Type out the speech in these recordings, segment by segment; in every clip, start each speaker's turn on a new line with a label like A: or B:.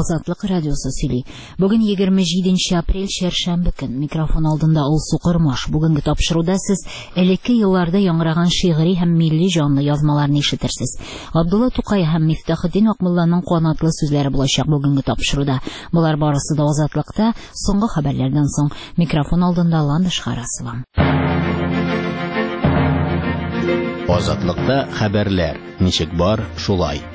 A: Азатлык радиосы сөйли. Бүген 27 апрель шәршәмбе көн. Микрофон алдында ул Сукырмаш. Бүгенге тапшыруда сез элекке елларда яңгыраган шигъри һәм милли җанлы язмаларны ишетерсез. Абдулла Тукай һәм Мифтахетдин Акмулланың канатлы сүзләре булачак бүгенге тапшыруда. Булар барысы да Азатлыкта. Соңгы хәбәрләрдән соң микрофон алдында Ландыш Харасова.
B: Азатлыкта хәбәрләр. Ничек бар, шулай.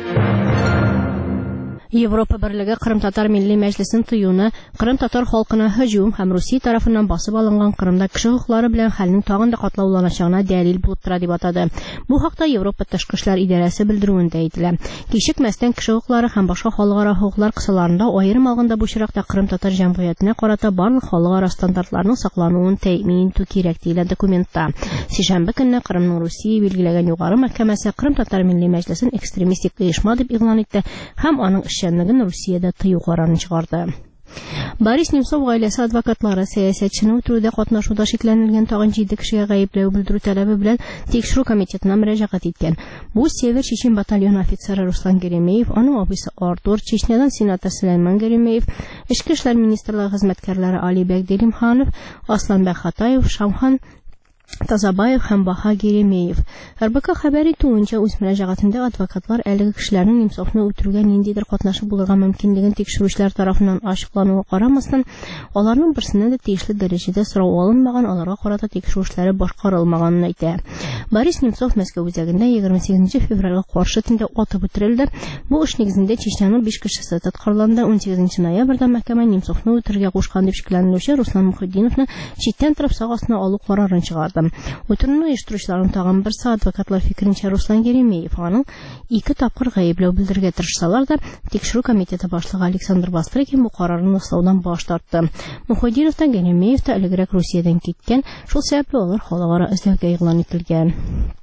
C: Европа Берлеге Кырым-Татар Милли Мәҗлесен тыюны, Кырым-Татар халкына һөҗүм һәм Русия тарафыннан басып алынган Кырымда кеше хукуклары белән хәлнең тагын да катлауланачагына дәлил булып тора дип атады. Бу хакта Европа Тышкы эшләр идарәсе белдерүендә әйтелә. Кичекмәстән кеше хукуклары һәм башка халыкара хукуклар кысаларында аерым алганда бу чиракта Кырым-Татар җәмгыятенә карата барлык халыкара стандартларның саклануын тәэмин итү кирәк диелә документта. Сишәмбе көнне Кырымның Русия билгеләгән югары мәхкәмәсе Кырым-Татар Милли Мәҗлесен экстремистик оешма дип игълан итте һәм аның эшчәнлеген Русиядә тыю карарын чыгарды. Борис Немцов гаиләсе адвокатлары сәясәтчене үтерүдә катнашуда шикләнелгән тагын 7 кешегә гаепләү белдерү таләбе белән тикшерү комитетына мөрәҗәгать иткән. Бу Север Чечен батальоны офицеры Руслан Геремеев, аның абыйсы Артур, Чечнядан сенатор Сулейман Геремеев, Эчке эшләр министрлыгы хезмәткәрләре Алибек Делимханов, Асланбек Хатаев, Шамхан Тазабаев һәм Баха Геремеев. РБК хәбәр итүенчә, үз мөрәҗәгатендә адвокатлар әлеге кешеләрнең Немцовны үтерүгә ниндидер катнашып булырга мөмкинлеген тикшерүчеләр тарафыннан ачыклануга карамастан, аларның берсенә дә тиешле дәрәҗәдә сорау алынмаган, аларга карата тикшерү эшләре башкарылмаганын әйтә. Борис Немцов Мәскәү үзәгендә 28 февральгә каршы төндә атып үтерелде. Бу эш нигезендә Чечняның 5 кешесе тоткарланды. 18 ноябрьдә мәхкәмә Немцовны үтерергә кушкан дип шикләнелүче Руслан Мухиддиновны читтән торып сагасына алу карарын чыгарды. Үтерүне оештыручыларның тагын берсе адвокатлар фикеренчә Руслан Геремеев, аның 2 тапкыр гаепләү белдергә тырышсалар да, тикшерү комитеты башлыгы Александр Бастрыкин бу карарны ныслаудан баш тартты. Мухиддинов та Геремеев та элегрәк Русиядән киткән, шул сәбәпле алар халыкара эзләүгә игълан ителгән.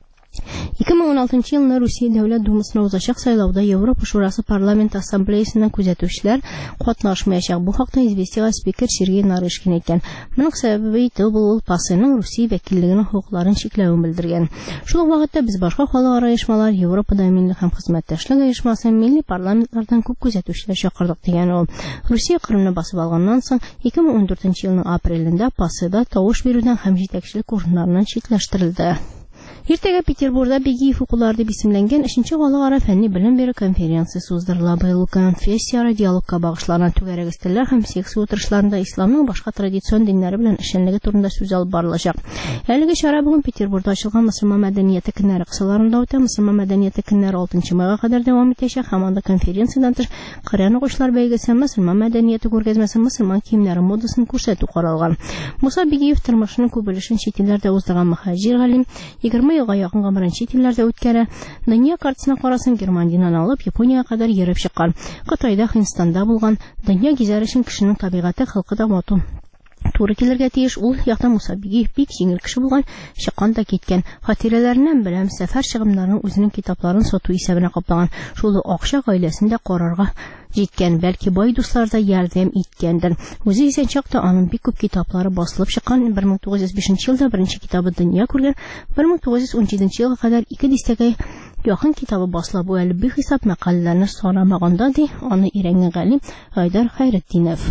C: 2016 елны Русия Дәүләт Думасына узачак сайлауда Европа Шурасы парламент ассамблеясеннән күзәтүчеләр катнашмаячак. Бу хакта Известия спикер Сергей Нарышкин әйткән. Моның сәбәбе ул ПАСның Русия вәкиллегенең хукукларын чикләвен белдергән. Шул ук вакытта без башка халыкара оешмалар, Европада милли һәм хезмәттәшлек оешмасы, милли парламентлардан күп күзәтүчеләр чакырдык дигән ул. Русия Кырымны басып алганнан соң 2014 елның апрелендә ПАСда тавыш бирүдән һәм җитәкчелек урыннарыннан читләштерелде. Иртәгә Петербургда Беги хукуклар дип исемләнгән 3нче халыкара фәнни белем бирү конференциясе уздырыла. Быел конфессияара диалогка багышланган түгәрәк өстәлләр һәм секция утырышларында исламның башка традицион диннәре белән эшчәнлеге турында сүз алып барылачак. Әлеге чара бүген Петербургда ачылган мөселман мәдәнияте көннәре кысаларында үтә. Мөселман мәдәнияте көннәре 6 майга кадәр дәвам итәчәк һәм анда конференциyaдан тыш Коръән укучылар бәйгесе, мөселман мәдәнияте күргәзмәсе, мөселман киемнәре модасын күрсәтү каралган. Муса Бигиев тормышының күп өлешен чит илләрдә уздырган мөхаҗир галим 20 елга якын гомерен чит илләрдә үткәрә. Дөнья картасына карасын Германиядән алып Япониягә кадәр йөреп чыккан. Кытайда, Һиндстанда булган. Дөнья гизәр өчен кешенең табигате, холкы да матур туры килергә тиеш. Ул якта Муса Бигиев бик җиңел кеше булган, чыккан да киткән. Хатирәләреннән беләм, сәфәр чыгымнарын үзенең китапларын сату исәбенә каплаган. Шул акча гаиләсендә карарга җиткән, бәлки бай дуслар да ярдәм иткәндер. Үзе исән чакта аның бик күп китаплары басылып чыккан. 1905 елда беренче китабы дөнья күргән. 1917 елга кадәр 2 дистәгә якын китабы басыла. Бу әле бик хисап мәкаләләрне санамаганда ди, аны өйрәнгән галим Айдар Хайретдинов.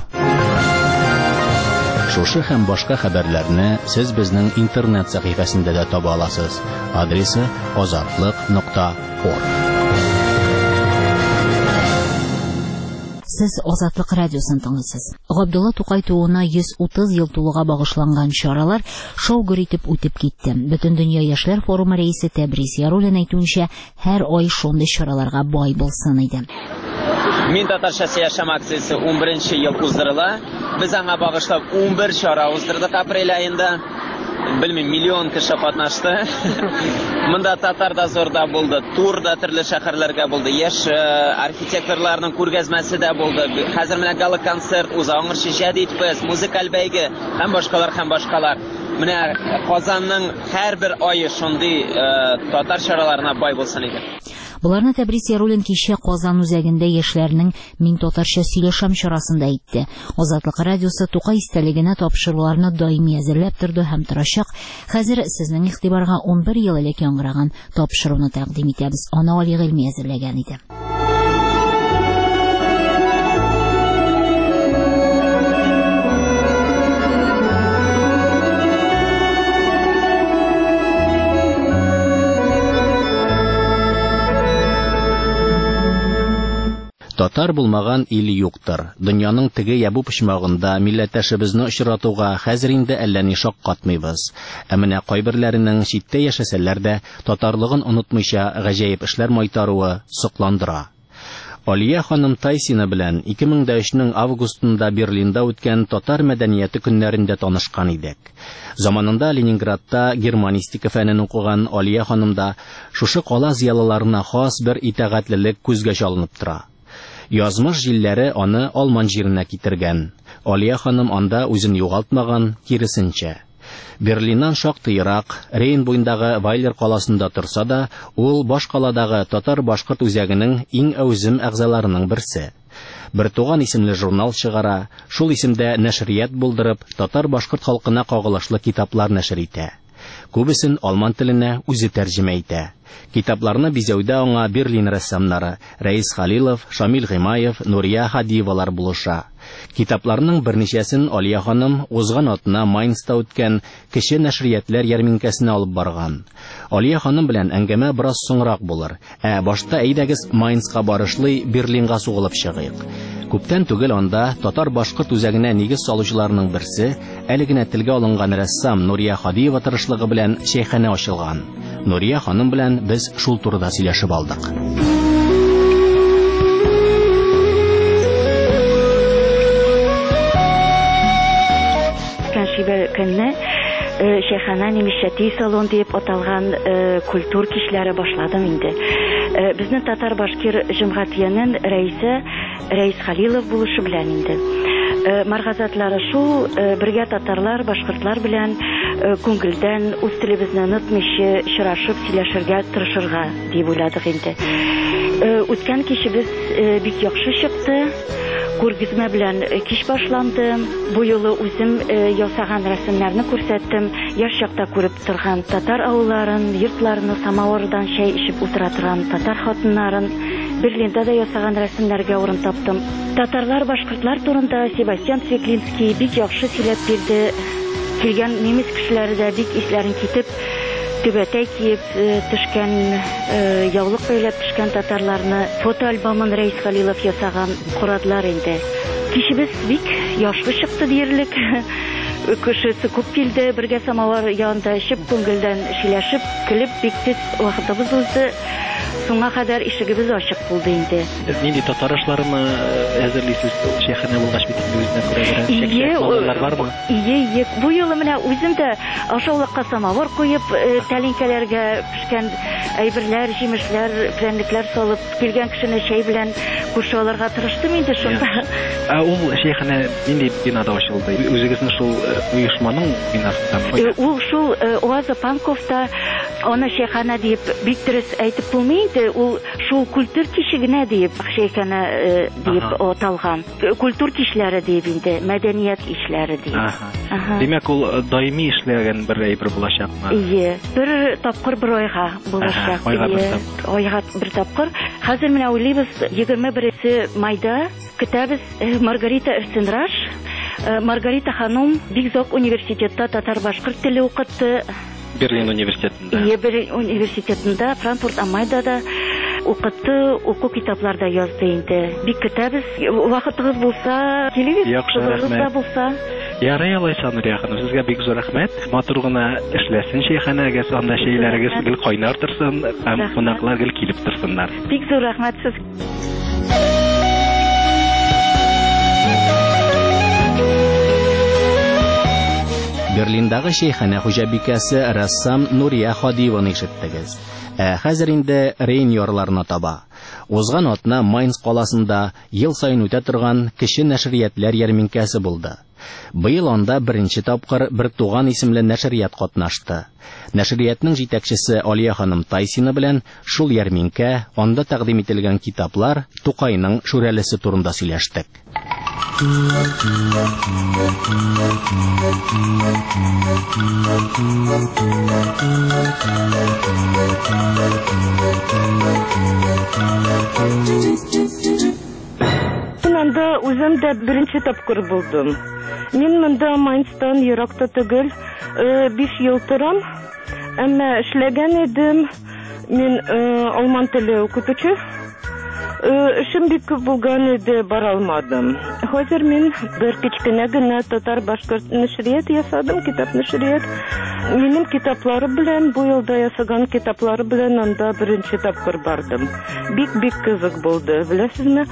B: Шушы һәм башка хәбәрләрне сез безнең интернет сәхифәсендә дә таба аласыз. Адресы azatlyk.org.
A: Сез Азатлык радиосын тыңлыйсыз. Абдулла Тукай тууына 130 ел тулуга багышланган чаралар шау-гөр итеп үтеп китте. Бөтен дөнья яшьләр форумы рәисе Тәбриз Яруллин әйтүенчә, һәр ай шундый чараларга бай булсын иде.
D: Мин татарчасы яшәм акциясе 11 ел уздырыла. Без аңа багышлап 11 чара уздырдык апрель айында. Белмим, миллион кеше катнашты. Монда татарда зорда булды, турда төрле шәһәрләргә булды. Яшь архитекторларның күргәзмәсе дә булды. Хәзер менә гала концерт, узаңырчы җәдид фест, музыкаль бәйге һәм башкалар. Менә Казанның һәрбер айы шундый татар чараларына бай булсын иде.
A: Буларны Тәбриз Яруллин кичә Казан үзәгендә яшьләрнең Мин татарча сөйләшәм чарасында әйтте. Азатлык радиосы Тукай истәлегенә тапшыруларны даими әзерләп торды һәм торачак. Хәзер сезнең игътибарга 11 ел элек яңгыраган тапшыруны тәкъдим итәбез. Аны Али Гыйльми әзерләгән иде.
B: Татар булмаган ил юктыр. Дөньяның теге ябу почмагында милләттәшебезне очратуга хәзер инде әллә ни шаккатмыйбыз. Ә менә кайберләренең читтә яшәсәләр дә татарлыгын онытмыйча гаҗәеп эшләр майтаруы сокландыра. Алия ханым Тайсина белән 2003 августында Берлинда үткән татар мәдәнияте көннәрендә танышкан идек. Заманында Ленинградта германистика фәнен укыган Алия ханымда шушы кала зыялыларына хас бер итәгатьлелек күзгә чалынып тора. Язмыш җилләре аны Алман җиренә китергән. Алия ханым анда үзен югалтмаган, киресенчә. Берлиннан шактый ерак, Рейн буендагы Вайлер каласында торса да, ул баш каладагы татар-башкорт үзәгенең иң әүзем әгъзаларының берсе. Бертуган исемле журнал чыгара, шул исемдә нәшрият булдырып, татар-башкорт халкына кагылышлы китаплар нәшер итә. Күбесен алман теленә үзе тәрҗемә итә. Китапларны бизәүдә аңа Берлин рәссамнары Рәис Халилов, Шамил Гыймаев, Нурия Хадиевалар булыша. Китапларның берничәсен Алия ханым узган атна Майнста үткән кече нәшриятләр ярминкәсенә алып барган. Алия ханым белән әңгәмә бераз соңрак булыр. Башта әйдәгез Майнска барышлый Берлинга сугылып чыгыйк. Күптән түгел анда татар-башкорт үзәгенә нигез салучыларның берсе, әле генә телгә алынган рәссам Нурия Хадиева тырышлыгы белән шәйханә ачылган. Нурия ханым белән без шул турыда сөйләшеп алдык.
E: Көнне шәйхана немишәти салон дип аталган культур кичләре башладым инде. Безнең татар-башкир җәмгыятенең рәисе Рәис Халилов булышы белән инде. Маргазатлары шул, бергә татарлар, башкортлар белән күңелдән үз телебезне онытмыйча очрашып сөйләшергә тырышырга дип уйладык инде. Үткән кичебез бик яхшы чыкты. Күргәзмә белән кич башланды. Бу юлы үзем ясаган рәсемнәрне күрсәттем. Яшь чакта күреп торган татар авылларын, йортларны, самавырдан чәй эчеп утыра торган татар хатыннарын, Берлинда да ясаган рәсемнәргә урын таптым. Татарлар, башкортлар турында Себастьян Цветлинский бик яхшы сөйләп бирде. Килгән немец кешеләре дә бик исләрен китеп, түбәтәй киеп төшкән, яулык бәйләп төшкән татарларны фотоальбомын Рәис Халилов ясаган курадылар инде. Кичебез бик яшлы чыкты диярлек. Кешесе күп килде, бергә самавар янында эчеп, күңелдән сөйләшеп, көлеп, бик тиз вакытыбыз узды. Соңга кадәр ишегебез ачык булды инде.
F: Нинди татар эшләрме әзерлисез? Шәйханә булгач бит үзенә күрә шәйханәләр бармы?
E: Ие, бу юлы менә үзем дә ашаулыкка самавыр куеп, тәлинкәләргә пешкән әйберләр, җимешләр, прәннекләр салып, килгән кешене чәй белән күршәләргә тырыштым инде шунда.
F: Ул шәйханә нинди бинада ачылды? Үзегезнең шул уешманың бинасында?
E: Ул шул Оаза Панковта, аны шәйханә дип бик дөрес әйтеп булмый. Ул шул культур кичегенә дип шәйханә дип аталган. Культур кичләре дип инде, мәдәният кичләре дип.
F: Димәк, ул даими эшләгән бер әйбер булачакмы?
E: Ие, бер тапкыр бер айга булачак. Айга бер тапкыр. Хәзер менә уйлыйбыз, 21 майда көтәбез Маргарита Эрсенраш. Маргарита ханым Бигзок университетта татар-башкорт теле укытты.
F: Берлин университетында.
E: Берлин университетында, Франкфурт am Майнда да укытты, уку китапларда язды инде. Бик көтәбез, вакытыгыз булса, килегез, кызыгызда булса.
F: Ярый, алайса, Нурия ханым, сезгә бик зур рәхмәт. Матур гына эшләсен шәйханәгә, анда шәйләрегез гел кайнар торсын, һәм кунаклар гел килеп торсыннар.
E: Бик зур рәхмәт сезгә.
B: Берлиндагы шәйханә хуҗабикәсе рәссам Нурия Хадиеваны ишеттегез. Хәзер инде Рейн ярларына таба. Узган атна Майнц каласында ел сайын үтә торган кече нәшриятләр ярминкәсе булды. Быел анда беренче тапкыр бер туган исемле нәшрият катнашты. Нәшриятның җитәкчесе Алия ханым Тайсина белән шул ярминкә, анда тәкъдим ителгән китаплар, Тукайның шүрәлесе турында сөйләштек.
E: Анда үзем дә беренче тапкыр булдым. Мин монда Майнцтан еракта түгел, 5 ел торам. Әмма эшләгән идем. Мин алман теле укытучы.
G: Эшем бик күп булган иде, бара алмадым. Хәзер мин бер кичкенә генә татар башкорт нәшрият ясадым, китап нәшрият. Минем китаплары белән, бу елда ясаган китаплары белән анда беренче тапкыр бардым. Бик кызык булды. Беләсезме,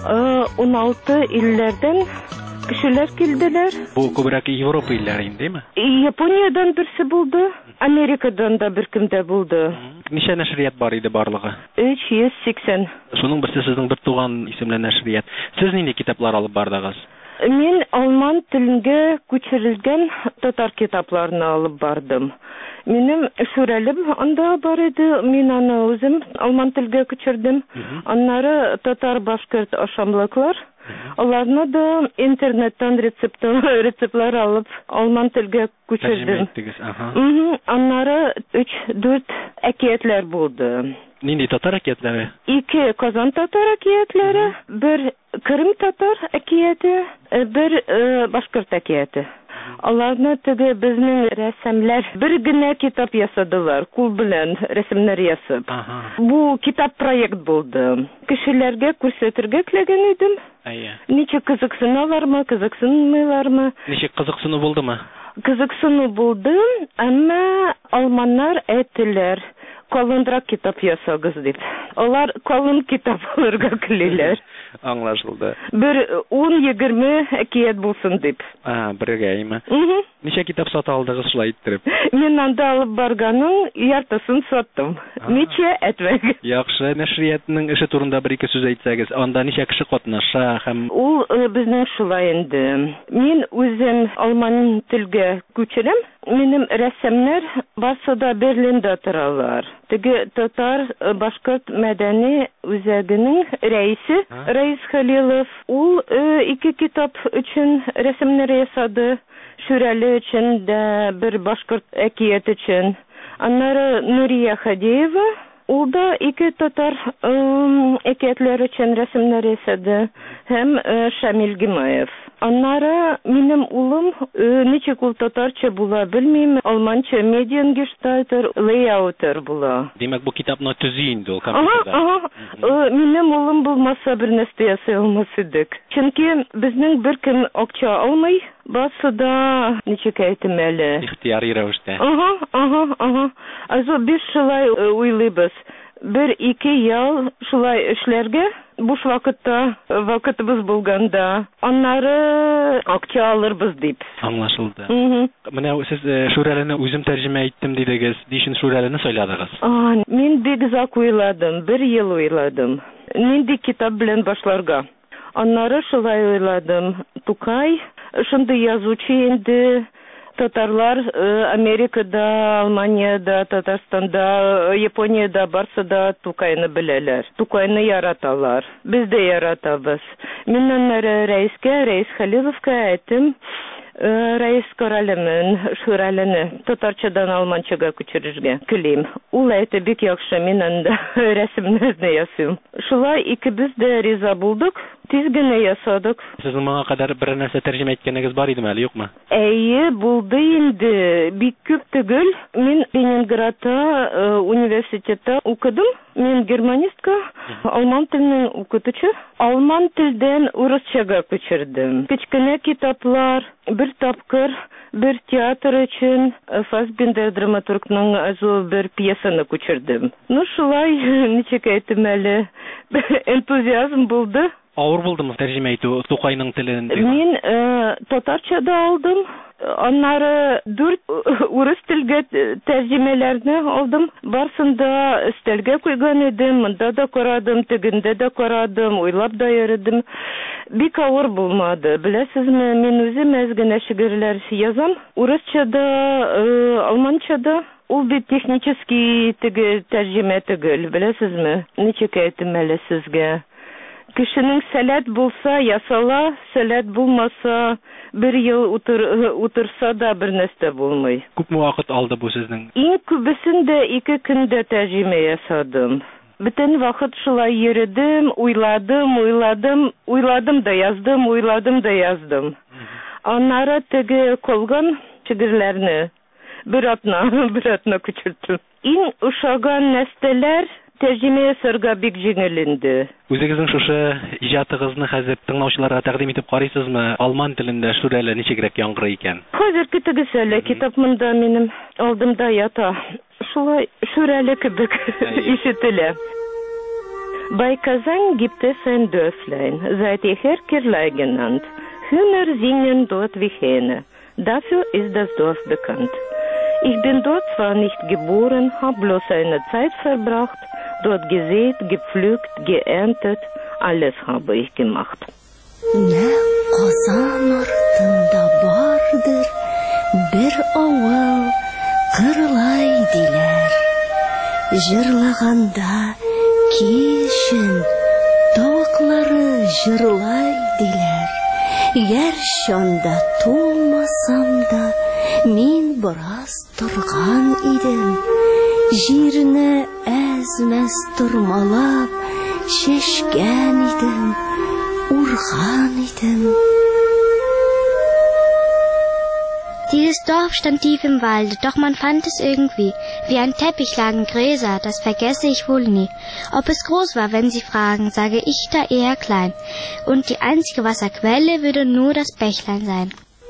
G: 16 илләрдән кешеләр килделәр.
F: Бу күбрәк Европа илләре индеме?
G: Япониядән берсе булды, Америкадан да беркем дә булды.
F: Ничә нәшрият бар иде барлыгы?
G: 380.
F: Шуның берсе сезнең бер туган исемле нәшрият. Сез нинди китаплар алып бардыгыз?
G: Мин алман теленгә күчерелгән татар китапларны алып бардым. Минем шүрәлем анда бар иде, мин аны үзем алман телгә күчердем. Аннары татар башкорт ашамлыклар. Аларны да интернеттан рецептлар алып алман телгә күчердем. Аннары 3-4 әкиятләр булды.
F: Нинди татар әкиятләре?
G: 2 Казан татар әкиятләре, 1 Кырым татар әкияте, 1 башкорт әкияте. Аларны теге безнең рәссамлар бер генә китап ясадылар, кул белән рәсемнәр ясап. Бу китап проект булды. Кешеләргә күрсәтергә теләгән идем. Ничек кызыксыналармы, кызыксынмыйлармы?
F: Ничек кызыксыну булдымы?
G: Кызыксыну булды, әмма алманнар әйттеләр, калынрак китап ясагыз дип. Алар калын китап алырга киләләр.
F: Аңлашылды.
G: Бер 10-20 әкият булсын дип.
F: Бергәйме? Ничә китап сата алдыгыз шулай иттереп?
G: Мин анда алып барганың яртысын саттым. Ничә әтмәк.
F: Яхшы, нәшриятның эше турында бер-ике сүз әйтсәгез, анда ничә кеше катнаша һәм
G: ул безнең шулай инде. Мин үзем алман телгә күчерәм. Минем рәссамнар барсы да Берлиндә торалар. Теге татар башкорт мәдәни үзәгенең рәисе Раис Халилов, ул 2 китап өчен рәсемнәр ясады. Шүрәле өчен дә, бер башкорт әкият өчен. Аннары Нурия Хадеева, ул да 2 татар әкиятләр өчен рәсемнәр ясады. Һәм Шамил Гимаев. Аннары минем улым, ничек ул татарча була белмим, алманча медиангештальтер, лейаутер була.
F: Димәк, бу китапны төзи инде ул компьютерда.
G: Минем улым булмаса бер нәрсә ясый алмас идек. Чөнки безнең беркем акча алмый, басы да ничек әйтем әле.
F: Ихтияри рәвештә.
G: Азо без шулай уйлыйбыз. 1-2 ел шулай эшләргә, буш вакытыбыз булганда, аннары акча алырбыз дип.
F: Аңлашылды. Менә сез Шүрәлене үзем тәрҗемә иттем дидегез. Дишен Шүрәлене сайладыгыз.
G: Мин бик зак уйладым, 1 ел уйладым. Нинди китап белән башларга. Аннары шулай уйладым. Тукай, шундый язучы инде. Татарлар Америкада, Алманияда, Татарстанда, Япониядә барсы да Тукайны беләләр. Тукайны яраталар. Без дә яратабыз. Мин аннары Раис Халиловка әйтем, Раис Коралемен, Шүрәлене татарчадан алманчага күчерергә телим. Ул әйтте, бик яхшы, мин анда рәсемнәрне ясыйм. Шулай икебез дә риза булдык. Тиз генә ясадык.
F: Сез моңа кадәр бер нәрсә тәрҗемә иткәнегез бар идеме әле, юкмы?
G: Әйе, булды инде. Бик күп түгел. Мин Ленинградта университетта укыдым. Мин германистка, алман теленең укытучы. Алман телдән урысчага күчердем. Кичкенә китаплар, бер тапкыр, бер театр өчен Фасбендер драматургның бер пьесаны күчердем. Шулай, ничек әйтем әле, энтузиазм булды.
F: Авыр булдымы тәрҗемә итү Тукайның телен?
G: Мин татарчада алдым. Аннары 4 урыс телгә тәрҗемәләрне алдым. Барсында өстәлгә куйган идем. Монда да карадым, тегендә дә карадым, уйлап да йөрдем. Бик авыр булмады. Беләсезме, мин үзем әзгенә шигырьләр язам. Урысчада, алманчада. Ул бит технический теге тәрҗемә түгел, беләсезме? Ничек әйтем әле сезгә? Кешенең сәләт булса ясала, сәләт булмаса, 1 ел утырса да бер нәрсә булмый.
F: Күпме вакыт алды бу сезнең?
G: Иң күбесендә 2 көндә тәрҗемә ясадым. Бөтен вакыт шулай йөрдем, уйладым да яздым. Аннары теге калган шигырьләрне бер атна күчердем. Иң ошаган нәрсәләр тәрҗемә ясарга бик җиңел инде.
F: Үзегезнең шушы иҗатыгызны хәзер тыңлаучыларга тәкъдим итеп карыйсызмы? Алман телендә шүрәле ничегрәк яңгырый икән?
G: Хәзер көтегез әле, китап монда минем алдымда ята. Шулай шүрәле кебек ишетелә. Bei Kazan gibt es ein Dörflein, seit jeher Kirlei genannt. Hühner singen dort wie Hähne. Dafür ist das Dorf bekannt. Ich bin dort zwar nicht geboren, hab bloß eine Zeit verbracht, dort gesät, gepflügt, geerntet, alles habe ich gemacht.
H: Ne Kazan артында бардыр, bir авыл Кырлай диләр. Җырлаганда кишен тавыклары җырлай диләр. Яр шанда тумасам да мин бераз торган идем. Җирне әзмәс тормалап чәчкән идем, урган идем.
I: Dieses Dorf stand tief im Walde, doch man fand es irgendwie. Wie ein Teppich lagen Gräser, das vergesse ich wohl nie. Ob es groß war, wenn Sie fragen, sage ich da eher klein. Und die einzige Wasserquelle würde nur das Bächlein sein.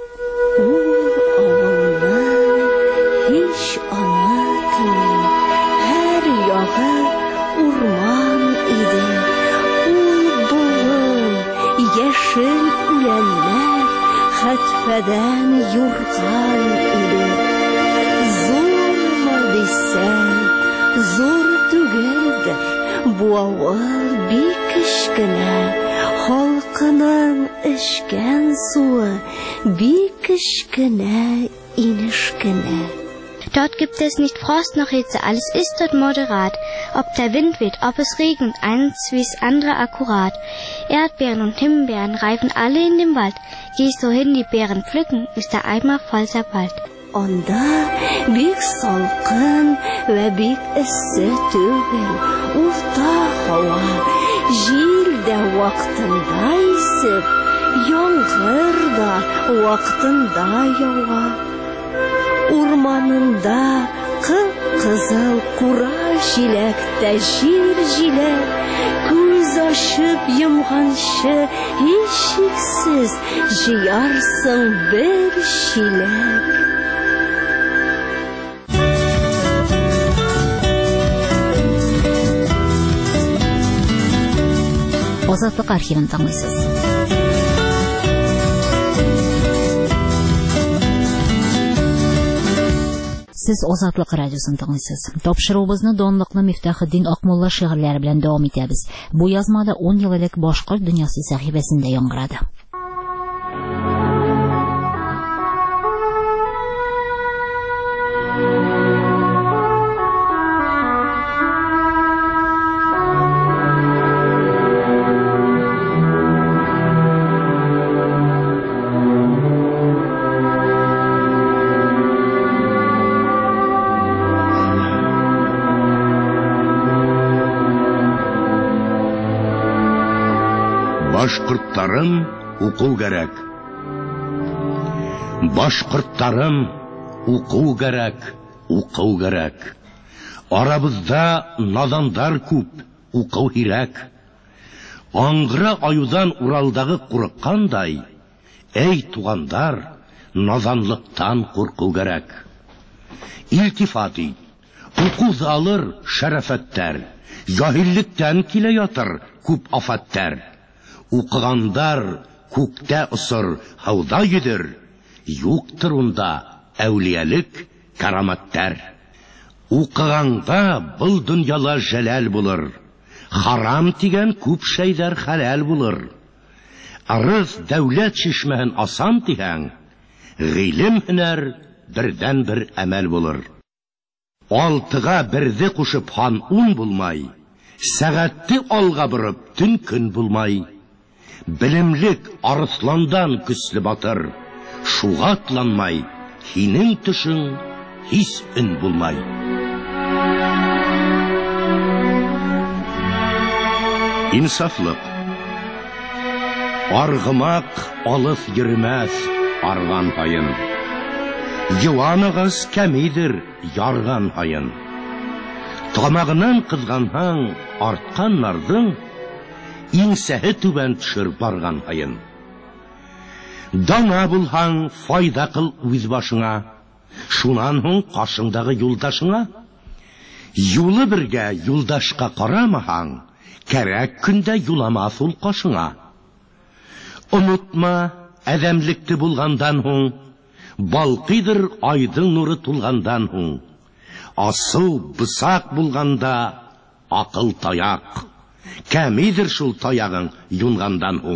H: Хәтфәдән юрган иде. Зурмы дисәң, зур түгелдер. Бу авыл бик кечкенә, халкының эчкән суы бик кечкенә, инешкенә.
I: Dort gibt es nicht Frost noch Hitze, alles ist dort moderat. Ob der Wind weht, ob es regnet, eins wie's andere akkurat. Erdbeeren und Himbeeren reifen alle in dem Wald. Gehst du hin, die Beeren pflücken, ist der Eimer voll zerbalt.
H: Анда бик салкын вә бик эссе түгел. Урта һава, җил дә вакытында исеп, яңгыр да вакытында ява. Урманында кызыл кура җиләктә җиләк, күз ачып йомганчы һичшиксез җыярсың бер чиләк.
A: Азатлык архивын тыңлыйсыз. Сез Азатлык радиосын тыңлыйсыз. Тапшыруыбызны данлыклы Мифтахетдин Акмулла шигырьләре белән дәвам итәбез. Бу язмада 10 ел элек Башкорт дөньясы сәхифәсендә яңгырады.
J: Башкорттарым уку кирәк. Башкорттарым уку кирәк, уку кирәк. Арабызда надандар күп, уку кирәк. Аңгыра аюдан Уралдагы курыккандай, әй тугандар, наданлыктан курку кирәк. Илтифати, уку залыр шәрәфәттәр, җаһиллектән килә ятыр күп афаттар. Укыгандар күктә осыр, һауда йөдер, юктыр унда әүлиялык, караматтар. Укыганга был дөньяла җәлал булыр, харам тигән күп шәйләр хәләл булыр. Арыз дәүләт чишмәһен асан тигән, гыйлем һөнәр бердән бер әмәл булыр. Алтыга берде кушып хан ун булмай, сәгатьте алга борып төн көн булмай. Белемлек арысландан көсле батыр, шуга атланмай, һинең төшең һис өн булмай. Инсафлык. Аргымак алыф йөрмәс арган һайын. Юаныгыз кәмидер ярган һайын. Тамағынан қызғанһаң, артқан нардың, иңсәһе түбән төшер барған һайын. Дана булһаң, файда қыл үз башыңа, шунан һуң қашыңдағы юлдашыңа. Юлы бергә юлдашқа қарамаһаң, кәрәк көндә юламас ул қашыңа. Онытма, әдәмлекті булгандан һуң, балқыйдыр айдың нуры тулгандан һуң. Асыл бысақ булганда ақыл таяқ, кәмидер шул таяғың юнгандан һуң.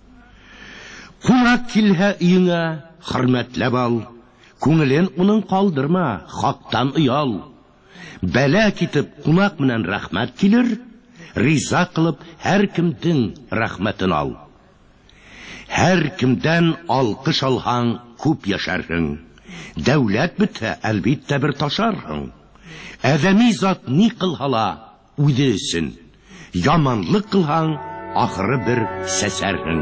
J: Кунак килһә өеңә, хөрмәтләп ал, күңелен уның калдырма, хактан ыял. Бәлә китеп кунак менән рәхмәт килер, риза кылып һәр кемдең рәхмәтен ал. Һәр кемдән алкыш алһаң, күп яшәрһең. Дәүләт бетһә, әлбиттә бер ташарһың. Әдәми зат ни кылһала, үзе өсөн. Яманлык кылһаң, ахыры бер сәсәрһең.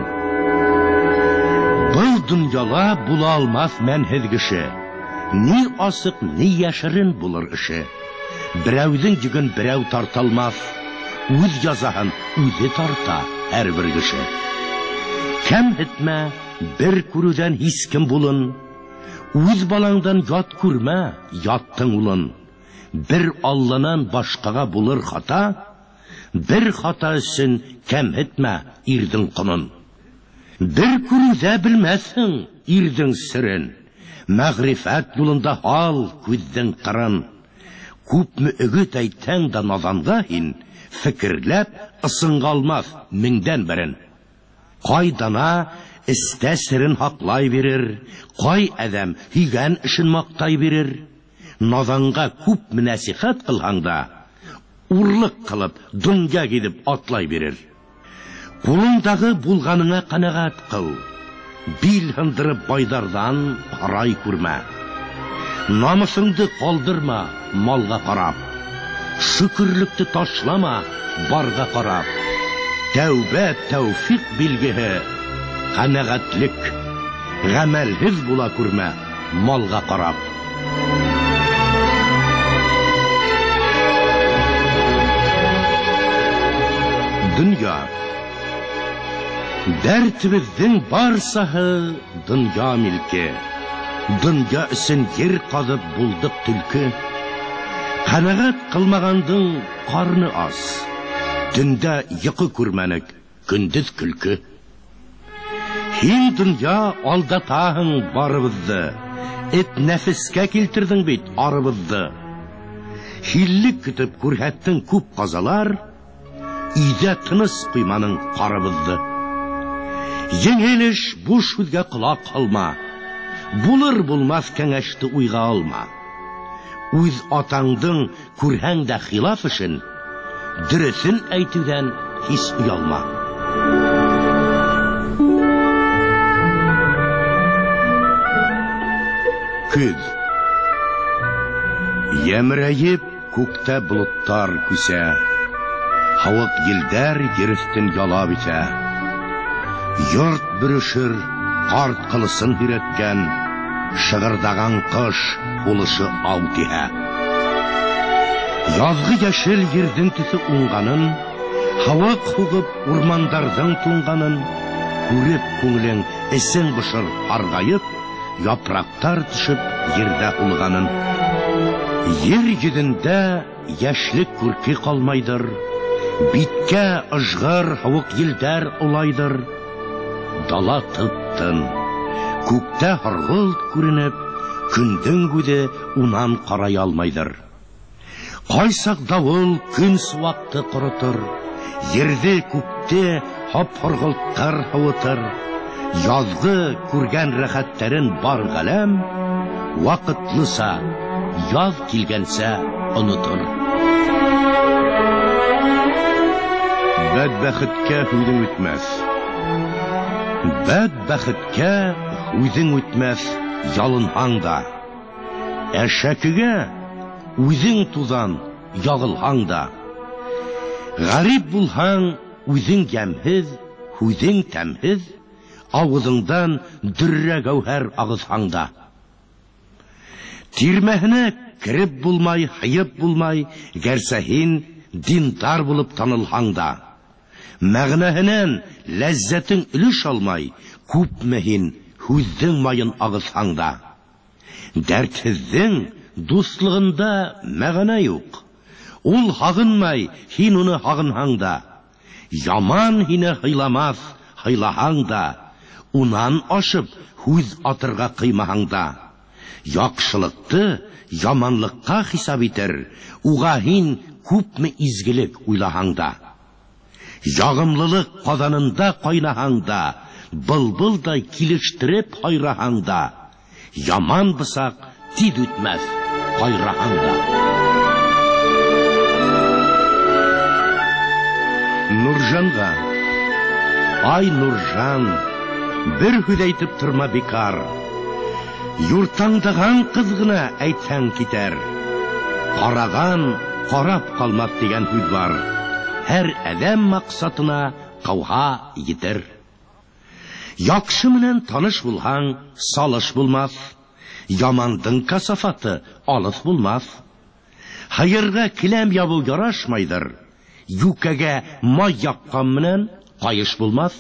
J: Был дөньяла була алмас мәнһез кеше. Ни асык, ни яшерен булыр эше. Берәүдең йөген берәү тарталмас. Үз язаһын үзе тарта һәрбер кеше. Кәм итмә, бер күрүдән һис кем булын. Үз балаңдан ят күрмә, яттың улын. Бер Алланан башкага булыр хата, бер хата өчен кәм итмә ирдең кынын. Бер күрүдә белмәссең ирдең сирен, мәгърифәт юлында хал күздең кырын. Күпме үгет әйтсәң дә наданга һин, фикерләп ысынга алмас меңдән берен. Кайдана истә сирен хаклай бирер, кай әдәм һигән эшен мактай бирер. Наданга күп нәсихәт кылһаң да, урлык кылып дөнья кидеп атлай бирер. Кулыңдагы булганыңа канәгать кыл, бил һындырып байдардан карай күрмә. Намысыңды калдырма малга карап, шүкерлекте ташлама барга карап. Тәүбә тәүфик билгеһе, канәгатьлек, гамәлһез була күрмә малга карап. Дөнья. Дәртебезнең барсаһы дөнья милке. Дөнья өчен йер казып булдык түлке. Канәгать кылмагандың карны аз. Төндә йокы күрмәнек, көндез күлке. Һин дөнья алдатаһың барыбызды, эт нәфескә килтердең бит арыбызды. Хиллек көтеп күрһәттең күп казалар, өйдә тыныс куйманың карыбызды. Еңелеш буш сүзгә колак алма, булыр булмас кәңәште уйга алма. Үз атаңдың күрһәң дә хилаф эшен, дөресен әйтүдән һис уялма. Көз. Ямрайып күктә болыттар күсә, һавык елдәр ерестен ялап итә. Йорт бөрüşер, карт кылысын өйрәткән, шыгырдаган кыш улышы ау тиһә. Язгы яшел ердің төсе уңганын, һавык хугып урмандардан туңганын, күреп күңелең эсең бышыр аргайып, япрактар төшеп ердә улганын. Ер йөзендә яшьлек күрке калмайдыр, биткә ыжгыр һавык елдәр улайдыр. Дала тыптын, күктә һаргылт күренеп, көндең үзе унан карай алмайдыр. Кайсак давыл күн суакты корытыр, ерде күкте хап-һаргылттар һавытыр. Язгы күргән рәхәтләрен бар галәм, вакытлыса яз килгәнсә онытыр. Бәдбәхеткә һүзең үтмәс. Бәдбәхеткә һүзең үтмәс ялынһаң да. Әшәкегә үзең тузан ягылһаң да. Гарип булһаң үзең ямһез, һүзең тәмһез, авызыңдан дүррә гәүһәр агызһаң да. Тирмәһенә кирип булмай, хыйып булмай, гәрсә һин диндар булып танылһаң да. Мәгънәһеннән ләззәтең өлеш алмай, күпме һин һүздең майын агызһаң да. Дәртһеҙҙең дуслығында мәғәнә юҡ. Ул һағынмай, һин уны һағынһаң да. Яман һине һыйламаҫ, һыйлаһаң да. Унан ашып, һүҙ атырға ҡыймаһаң да. Яҡшылыҡты яманлыҡҡа хисап итер, уға һин күпме изгелек уйлаһаң да. Яғымлылыҡ ҡаҙанында ҡайнаһаң да, былбылдай килештереп һайраһаң да. Яман бысаҡ тиҙ үтмәҫ, ҡайраһаң да. Нуржанға: ай Нуржан, бер һүҙ әйтеп торма бикар. Юртаңдаған ҡыҙғына әйтһәң китәр. Ҡараған ҡарап ҡалмаҫ дигән һүҙ бар. Һәр әҙәм маҡсатына ҡауһа етер. Яҡшы менән таныш булһаң, салыш булмаҫ. Ямандың касафаты алыҫ булмаҫ. Һыйырға келәм ябыу ярашмайҙыр. Юкәгә май яҡҡан менән ҡайыш булмаҫ.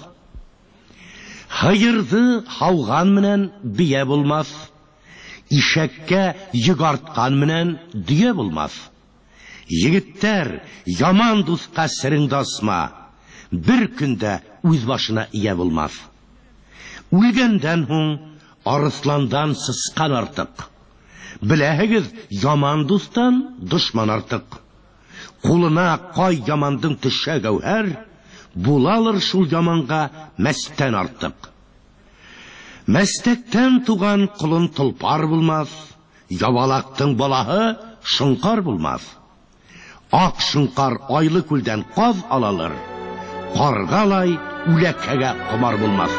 J: Һыйырҙы һауған менән бейә булмаҫ. Ишәккә йөгартҡан менән дөйә булмаҫ. Егеттәр, яман дуҫҡа сереңде асма. Бер көндә үҙ башына ия булмаҫ. Үлгәндән һуң арысландан сысҡан артыҡ. Беләһегеҙ, яман дуҫтан дошман артыҡ. Ҡулына ҡай ямандың төшә гәүһәр, булалыр шул яманға мәстән артыҡ. Мәстәктән туған ҡолон толпар булмаҫ, ябалаҡтың балаһы шоңҡар булмаҫ. Аҡ шоңҡар айлы күлдән ҡаҙ алалыр, ҡарғалай үләкһәгә ҡомар булмаҫ.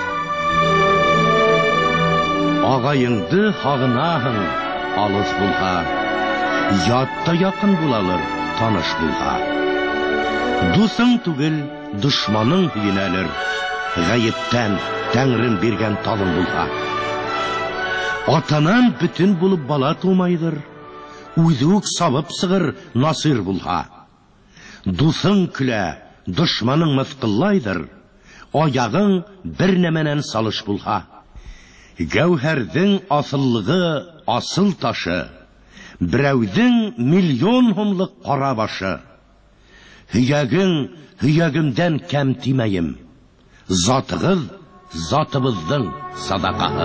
J: Ағайыңды һағынаһың, алыҫ булһа, ятта яҡын булалыр, таныш булһа. Дуҫың түгел, дошманың һөйөнәлер, ғәйептән Тәңрем биргән талын булһа. Атанан бөтөн булып бала тыумайҙыр, үҙе үк сабып сығыр насир булһа. Дуҫың көлә, дошманың мыҫҡыллайҙыр, аяғың бер нәмәнән салыш булһа. Гәүһәрҙең аҫыллығы асыл ташы, берәүҙең миллион һумлыҡ ҡара башы. Һөйәгең һөйәгемдән кәм тимәйем, затығыҙ затыбыҙҙың садаҡаһы.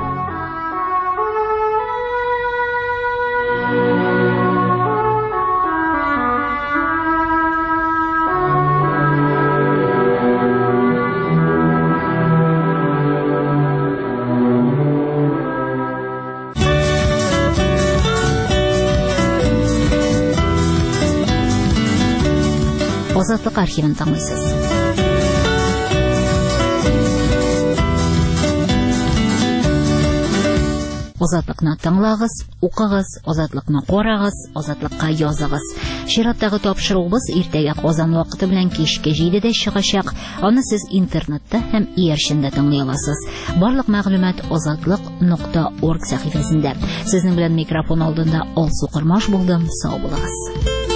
A: Азатлык архивын тыңлайсыз. Азатлыкны тыңлагыз, укыгыз, азатлыкны карагыз, азатлыкка языгыз. Чираттагы тапшыруыбыз иртәгә Казан вакыты белән кичке 7:00 чыгачак. Аны сез интернетта һәм иярчендә тыңлый аласыз. Барлык мәгълүмат azatlyk.org сәхифәсендә. Сезнең белән микрофон алдында Алсу Кырмаш булдым. Сау булыгыз.